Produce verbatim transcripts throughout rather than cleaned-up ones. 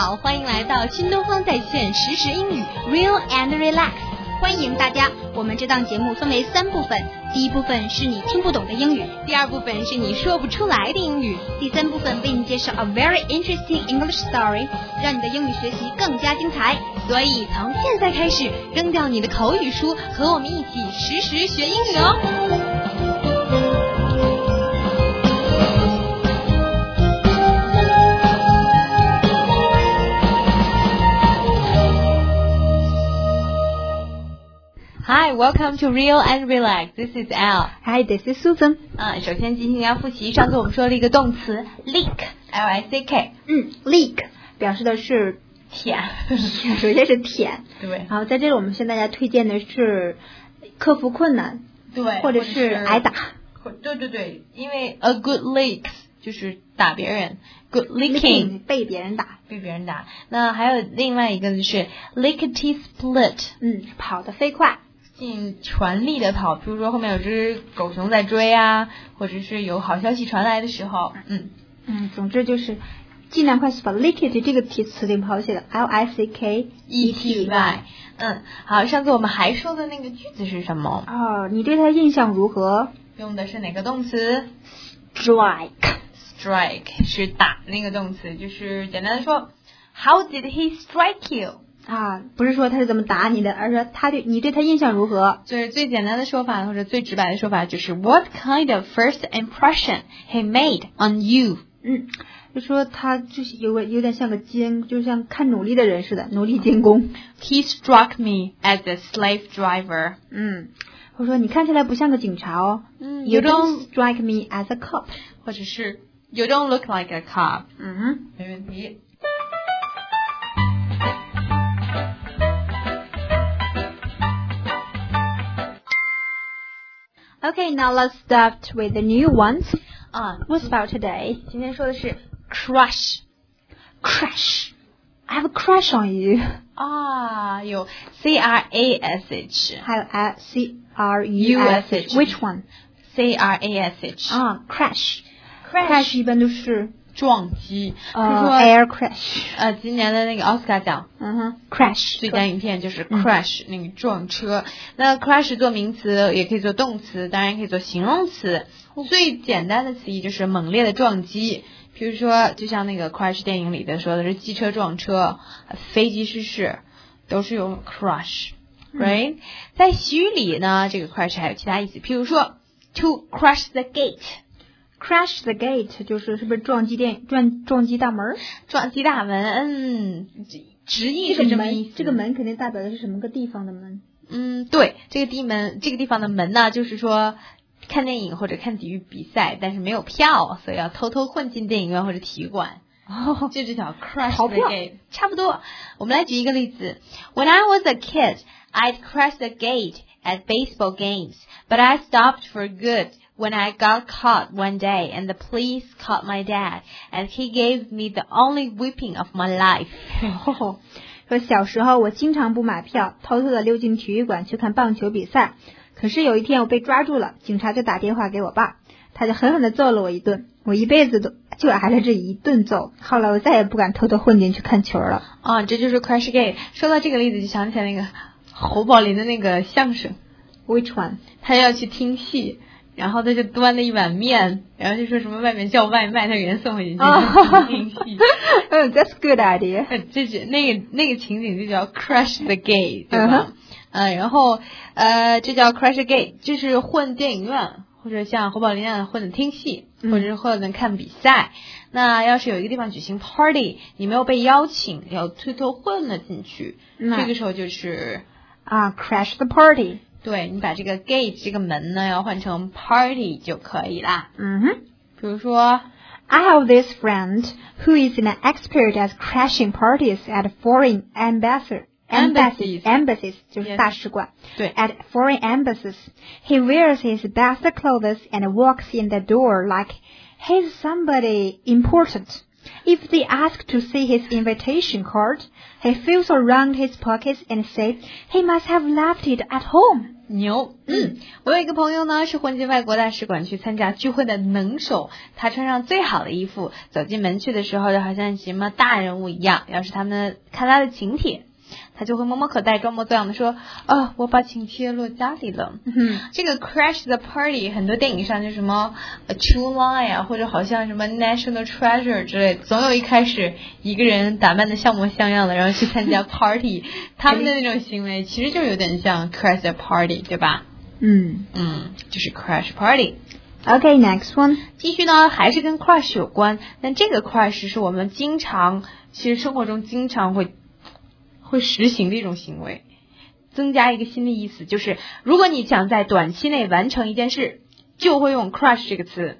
好，欢迎来到新东方在线实时英语 Real and Relax， 欢迎大家。我们这档节目分为三部分，第一部分是你听不懂的英语，第二部分是你说不出来的英语，第三部分为你介绍 a very interesting English story， 让你的英语学习更加精彩。所以从现在开始，扔掉你的口语书，和我们一起实时学英语哦。Hi, welcome to Real and Relax. This is Al. Hi, this is Susan. 啊，首先进行一下复习。上次我们说了一个动词 leak, L I C K。 嗯 ，leak 表示的是舔， 首先是舔。 对。 然后在这里我们向大家推荐的是克服困难， 对， 或者是挨打。 对对对，因为 a good leak 就是打别人 ，good licking 被别人打， 被别人打。那还有另外一个就是 lickety split， 嗯，跑得飞快。 尽全力的跑，比如说后面有只狗熊在追啊，或者是有好消息传来的时候，嗯嗯，总之就是尽量快速把 lickety 这个题词给跑起来 ，L I C K E T Y。 嗯，好，上次我们还说的那个句子是什么？ 哦，你对他印象如何？ 用的是哪个动词 ？Strike。Strike 是打那个动词，就是简单的说 ，How did he strike you？ 啊，不是说他是怎么打你的，而是他对你对他印象如何？ 就是最简单的说法或者最直白的说法就是 What kind of first impression he made on you？ 嗯，就说他就是有个有点像个监，就像看努力的人似的，努力监工。 He struck me as a slave driver。 嗯，或者说你看起来不像个警察哦。 嗯 ，You don't strike me as a cop， 或者是 You don't look like a cop。 嗯哼， 没问题。 Okay, now let's start with the new ones. 啊、uh, What's about today? 今天说的是 crush. Crush. I have a crush on you. 啊，有 C R A S H， 还有 C R U S H. Which one? C R A S H. 啊 ，crash. Crash 一般都是撞击， 呃、 就是说 air crash。 呃，今年的那个奥斯卡奖， 嗯哼 ，crash 最佳影片就是 crash、嗯、那个撞车。那 crash 做名词也可以做动词，当然也可以做形容词。最简单的词义就是猛烈的撞击，比如说就像那个 crash 电影里的说的是机车撞车、飞机失事，都是用 crash，right？、嗯、在习语里呢，这个 crash 还有其他意思，譬如说 to crash the gate。Crash the gate 就是是不是撞击电撞撞击大门？ 撞击大门，嗯，直译是这么意思。 这个门肯定代表的是什么个地方的门？ 嗯，对，这个地门，这个地方的门呢，就是说看电影或者看体育比赛，但是没有票，所以要偷偷混进电影院或者体育馆。哦，就这叫 crash the gate， 差不多。我们来举一个例子 ：When I was a kid, I'd crash the gate at baseball games, but I stopped for good.When I got caught one day and the police caught my dad and he gave me the only whipping of my life. 说小时候我经常不买票，偷偷的溜进体育馆去看棒球比赛。可是有一天我被抓住了，警察就打电话给我爸，他就狠狠的揍了我一顿。我一辈子都就挨了这一顿揍，后来我再也不敢偷偷混进去看球了。 啊，这就是 crash gate。说到这个例子，就想起来那个侯宝林的那个相声。 Which one？ 他要去听戏。然后他就端了一碗面，然后就说什么外面叫外卖，他给人送回去。 哦，嗯 ，That's good idea。 这是那个那个情景就叫 crash the gate， 对吧？嗯、呃，然后呃，这叫 crash the gate， 就是混电影院，或者像侯宝林那样混着听戏，或者是混着看比赛。嗯、那要是有一个地方举行 party， 你没有被邀请，要偷偷混了进去，嗯、这个时候就是啊 ，crash the party。 对，你把这个 gate 这个门呢要换成 party 就可以啦。 嗯哼， 比如说 I have this friend who is an expert at crashing parties at foreign ambassador embassies embassies 就是大使馆。 对 ，at foreign embassies, he wears his best clothes and walks in the door like he's somebody important. If they ask to see his invitation card, he feels around his pockets and says he must have left it at home. 牛，嗯，我有一个朋友呢，是混进外国大使馆去参加聚会的能手，他穿上最好的衣服，走进门去的时候，就好像什么大人物一样。要是他们看他的请帖，他就会摸摸口袋，装模作样的说：“哦，我把请帖落家里了。”嗯，这个 crash the party 很多电影上就什么 a true lie 啊，或者好像什么 national treasure 之类的，总有一开始一个人打扮的像模像样的，然后去参加 party， 他们的那种行为其实就有点像 crash the party， 对吧？ 嗯嗯，就是 crash party。Okay, next one. 继续呢，还是跟 crush 有关，但这个 crush 是我们经常，其实生活中经常会。会实行的一种行为，增加一个新的意思，就是如果你想在短期内完成一件事，就会用 crush 这个词。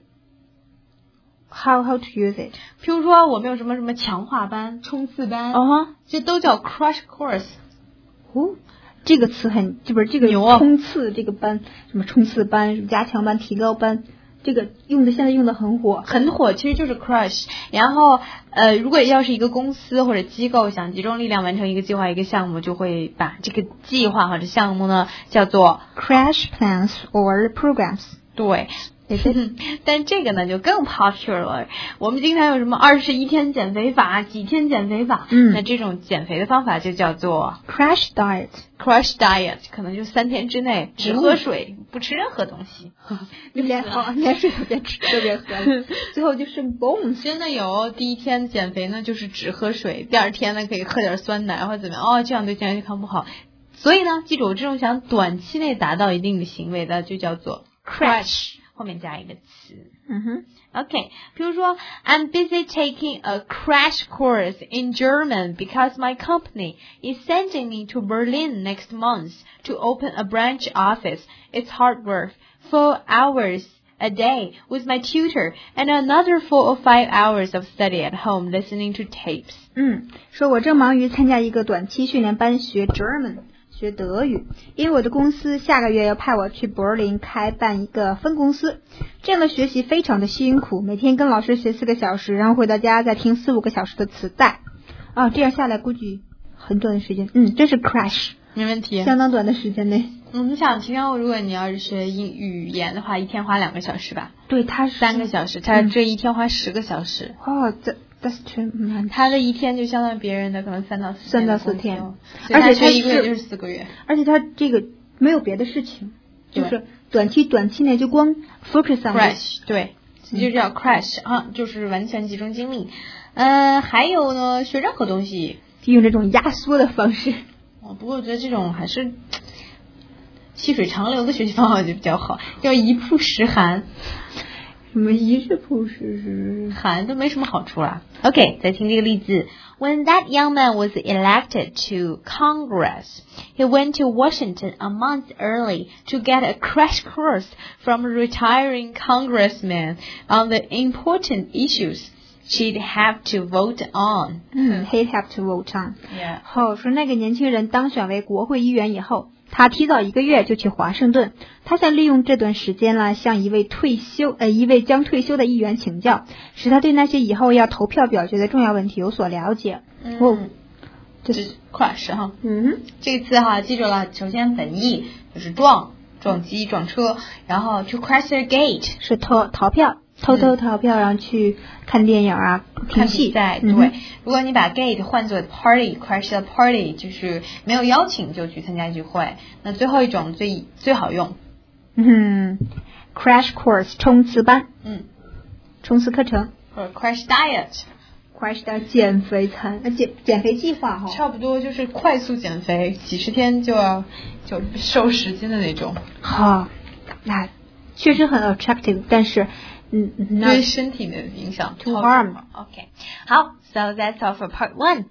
How how to use it？ 譬如说我们有什么什么强化班、冲刺班， 啊哈， 这都叫 crush course。 哦，这个词很，就不是这个冲刺这个班，什么冲刺班、什么加强班、提高班。这个用的现在用的很火， 很火，其实就是 crush。然后呃，如果要是一个公司或者机构想集中力量完成一个计划、一个项目，就会把这个计划或者项目呢叫做 crash plans or programs。 对。但这个呢就更 popular 了。我们经常有什么二十一天减肥法、几天减肥法，嗯，那这种减肥的方法就叫做 crash diet。crash diet 可能就三天之内只喝水，嗯、不吃任何东西， 连好连水都别吃，都别喝，最后就剩 bones。 真的有，第一天减肥呢就是只喝水，第二天呢可以喝点酸奶或者怎么样，哦，这样对健康不好。所以呢，记住，这种想短期内达到一定的行为的，就叫做 crash。后面加一个词， 嗯哼 ，OK， 比如说 I'm busy taking a crash course in German because my company is sending me to Berlin next month to open a branch office. It's hard work, four hours a day with my tutor and another four or five hours of study at home listening to tapes. 嗯，说我正忙于参加一个短期训练班学 German。学德语，因为我的公司下个月要派我去柏林开办一个分公司，这样的学习非常的辛苦，每天跟老师学四个小时，然后回到家再听四五个小时的磁带，啊，这样下来估计很短的时间，嗯，真是 crash， 没问题， 相当短的时间内。 嗯，你想，平常如果你要是学英语言的话，一天花两个小时吧？ 对，他是三个小时，他这一天花十个小时。 哦，这。That's true， 他的一天就相当于别人的可能三到四三到四天， 而且他一个月就是四个月， 而且他这个没有别的事情，就是短期短期内就光 focus on crash， 对，就叫 crash 啊，就是完全集中精力。呃，还有呢，学任何东西用这种压缩的方式。 哦，不过我觉得这种还是细水长流的学习方法就比较好，要一曝十寒。 什么一日不食寒都没什么好处啦。OK， 再听这个例子。When that young man was elected to Congress, he went to Washington a month early to get a crash course from a retiring congressman on the important issues she'd have to vote on. 嗯 he'd have to vote on. Yeah. 后说那个年轻人当选为国会议员以后。他提早一个月就去华盛顿，他想利用这段时间呢，向一位退休呃一位将退休的议员请教，使他对那些以后要投票表决的重要问题有所了解。 嗯，哦、这是 crash 哈。 嗯， 这个词哈记住了，首先本意就是撞、撞击、撞车，然后 to crash a gate 是逃逃票。偷偷逃票，然后去看电影啊， 看比赛。对、嗯，如果你把 gate 换作 party，crash the party 就是没有邀请就去参加聚会。那最后一种最最好用， 嗯 ，crash course 冲刺班， 嗯， 冲刺课程， 或者 crash diet。crash 的减肥餐，减减肥计划哈， 差不多就是快速减肥，几十天就要就瘦十斤的那种。 好，那确实很 attractive， 但是。嗯， 对身体的影响 to harm. OK， 好 ，so that's all for part one.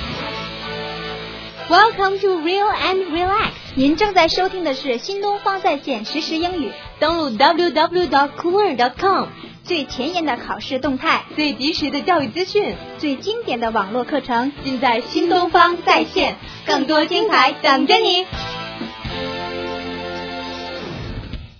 Welcome to Real and Relax. 您正在收听的是新东方在线实时英语。 登录 double u double u double u dot cooler dot com， 最前沿的考试动态， 最及时的教育资讯， 最经典的网络课程， 尽在新东方在线，更多精彩等着你。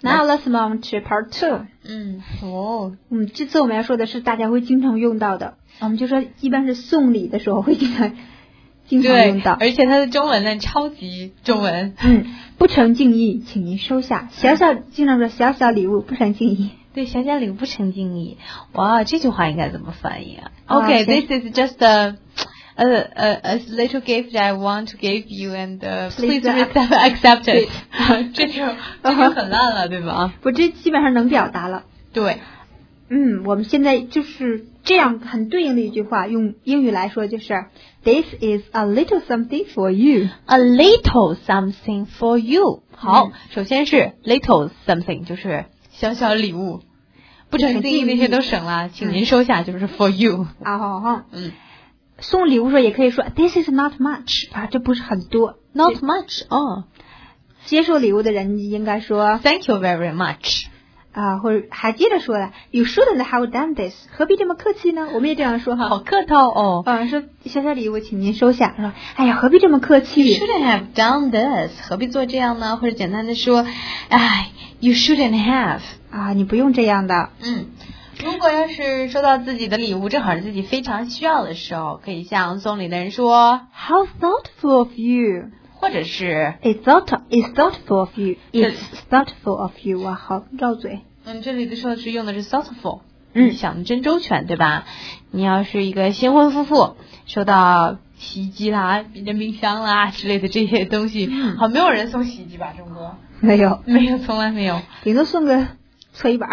Now let's move on to part two. 嗯，哦， 嗯，这次我们要说的是大家会经常用到的，我们就说一般是送礼的时候会经常经常用到， 而且它的中文呢超级中文。 嗯，不成敬意，请您收下。小小经常说小小礼物不成敬意。 对，小小礼物不成敬意。哇，这句话应该怎么翻译啊 ？Okay, this is just a a a a little gift I want to give you, and uh, please accept it. 这就这就很烂了，对吧？ 不，这基本上能表达了。 对， 嗯，我们现在就是这样很对应的一句话，用英语来说就是 This is a little something for you. A little something for you. 好， 嗯、 首先是 little something， 就是小小礼物，不成敬意那些都省了，请您收下，就是 for you。 啊，好好， 嗯。 送礼物时候也可以说 This is not much 啊，这不是很多 ，not much 哦。 接受礼物的人应该说 Thank you very much 啊，或者还接着说了 You shouldn't have done this， 何必这么客气呢？我们也这样说哈， 好客套哦。 啊，说小小礼物请您收下，说哎呀何必这么客气 You shouldn't have done this， 何必做这样呢？或者简单的说，哎 You shouldn't have 啊，你不用这样的。 嗯。如果要是收到自己的礼物，正好是自己非常需要的时候，可以向送礼的人说 How thoughtful of you， 或者是 It's thoughtful, it's thoughtful of you, It's thoughtful of you。 哇，好绕嘴。 嗯，这里的说是用的是 thoughtful， 嗯， 想的真周全，对吧？你要是一个新婚夫妇，收到洗衣机啦、电冰箱啦之类的这些东西， 嗯、 好，没有人送洗衣机吧，中国？ 没有， 没有，从来没有， 顶多送个搓衣板。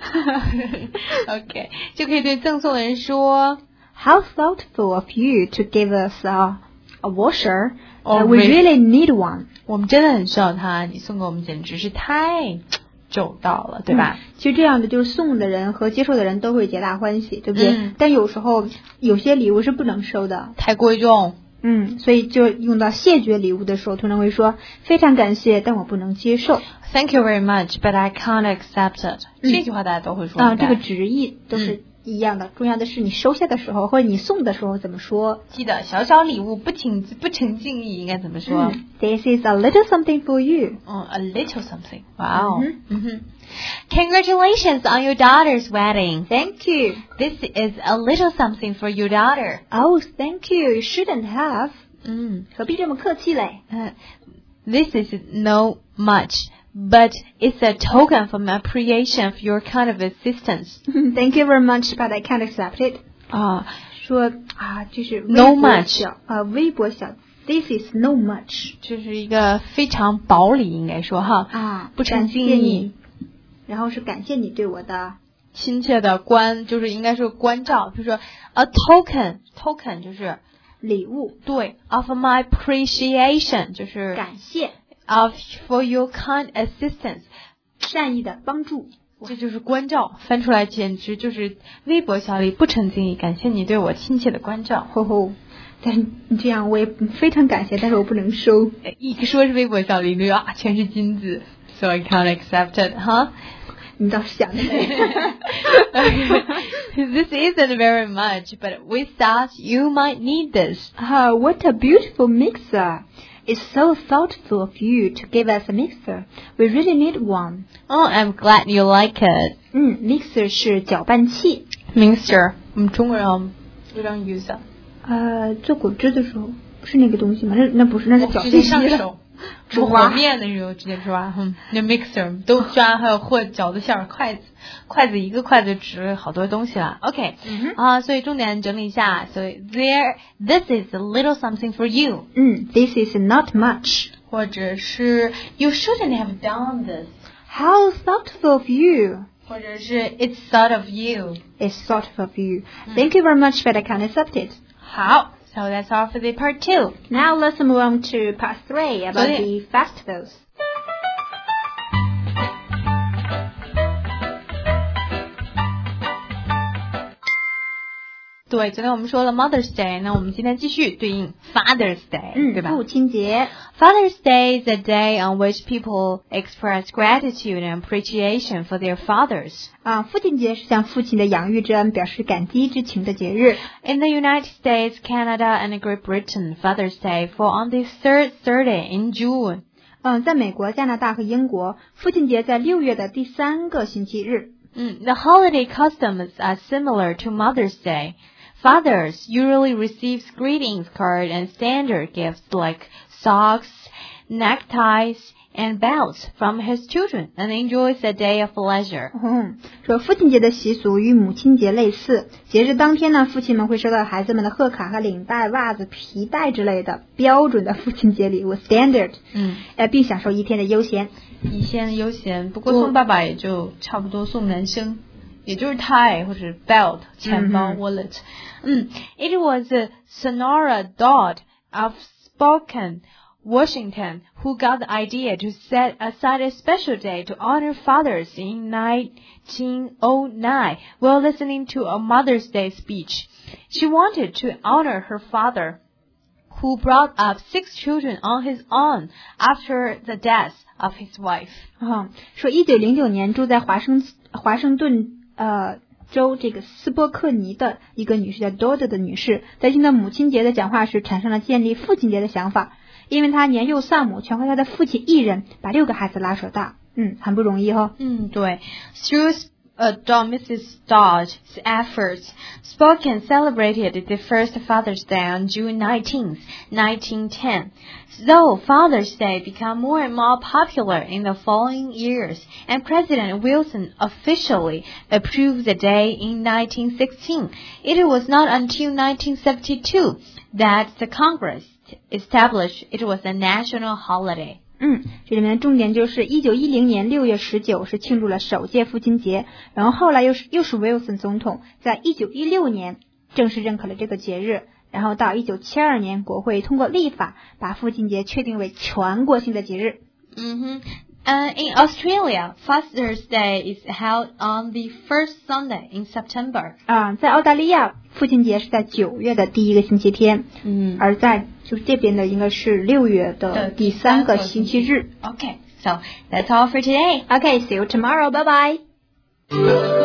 OK， 就可以对赠送的人说 How thoughtful of you to give us a, a washer. Oh, uh, we really need one. 我们真的很需要它，你送给我们简直是太周到了，对吧？ 嗯、其实这样的就是送的人和接受的人都会皆大欢喜，对不对？ 嗯、 但有时候有些礼物是不能收的， 太贵重。 嗯，所以就用到谢绝礼物的时候，通常会说非常感谢，但我不能接受。 Thank you very much, but I can't accept it、嗯。这句话大家都会说啊，这个直译都是一样的。嗯、重要的是你收下的时候或者你送的时候怎么说。 记得小小礼物不请不成敬意应该怎么说、 嗯、？This is a little something for you. 嗯 ，a little something. Wow. 嗯嗯哼。Congratulations on your daughter's wedding. Thank you. This is a little something for your daughter. Oh, thank you. You shouldn't have. 嗯， 何必这么客气嘞？ 嗯、uh, ，This is no much, but it's a token of my appreciation of your kind of assistance. Thank you very much, but I can't accept it. 啊， 说啊，这是 no much 啊，微博小。This is no much. 这是一个非常薄礼，应该说哈啊， 不成敬意。 然后是感谢你对我的亲切的关，就是应该是关照，就是说 a token token 就是礼物， 对 of my appreciation 就是感谢 of for your kind assistance 善意的帮助， 这就是关照，翻出来简直就是微薄小礼，不成敬意，感谢你对我亲切的关照。 吼吼，但是你这样我也非常感谢，但是我不能收。 一说是微薄小礼，啊，全是金子 ，so I can't accept it， 哈、huh?。 你倒是想的美。 This isn't very much, but we thought you might need this. Ah, what a beautiful mixer! It's so thoughtful of you to give us a mixer. We really need one. Oh, I'm glad you like it. 嗯 ，mixer 是搅拌器。 Mixer， 我们中国人非常 use 啊。 呃，做果汁的时候是那个东西吗？那那不是，那是搅拌机。 上手。煮和面的时候直接抓，嗯，那 mixer 都抓，还有和饺子馅儿筷子，筷子一个筷子指好多东西了。OK， 嗯啊，所以重点整理一下，所以 there this is a little something for you， 嗯 ，this is not much， 或者是 you shouldn't have done this，how thoughtful of you， 或者是 it's thought of you，it's thoughtful of you。Thank you very much, but I can't accept it。 好。So that's all for the part two. Now let's move on to part three about the festivals. 对，昨天我们说了 Mother's Day， 那我们今天继续对应 Father's Day， 嗯， 对吧？ 父亲节。 Father's Day is a day on which people express gratitude and appreciation for their fathers. 啊，父亲节是向父亲的养育之恩表示感激之情的节日。 In the United States, Canada, and Great Britain, Father's Day fall on the third Thursday in June. 嗯，在美国、加拿大和英国，父亲节在六月的第三个星期日。 嗯 The holiday customs are similar to Mother's Day. Fathers usually receive greetings cards and standard gifts like socks, neckties, and belts from his children and enjoys a day of leisure. 嗯，说父亲节的习俗与母亲节类似，节日当天呢，父亲们会收到孩子们的贺卡和领带、袜子、皮带之类的标准的父亲节礼物 standard， 嗯， 呃，并享受一天的悠闲。 一天的悠闲，不过送爸爸也就差不多送男生，也就是 tie 或者 belt 钱包 wallet。嗯 It was a Sonora Dodd of Spokane,Washington, who got the idea to set aside a special day to honor fathers in nineteen oh nine while listening to a Mother's Day speech. She wanted to honor her father, who brought up six children on his own after the death of his wife. 啊、嗯，说一九零九年住在华盛华盛顿呃州这个斯波克尼的一个女士叫 Dodd 的女士，在听到母亲节的讲话时，产生了建立父亲节的想法。因为他年幼丧母，全靠他的父亲一人把六个孩子拉扯大，嗯，很不容易哈、哦。 嗯，对。Through uh, Missus Dodge's efforts, Spokane celebrated the first Father's Day on June nineteenth, nineteen ten. Though Father's Day became more and more popular in the following years, and President Wilson officially approved the day in nineteen sixteen, it was not until nineteen seventy-two that the Congress established it was a national holiday. 嗯，这里面的重点就是一九一零年六月十九是庆祝了首届父亲节，然后后来又是又是 Wilson 总统在一九一六年正式认可了这个节日，然后到一九七二年国会通过立法把父亲节确定为全国性的节日。 嗯哼。Uh, in Australia, Father's Day is held on the first Sunday in September. 啊，在澳大利亚，父亲节是在九月的第一个星期天。 嗯， 而在就是这边的应该是六月的第三个星期日。 Okay, so that's all for today. Okay, see you tomorrow. Bye bye.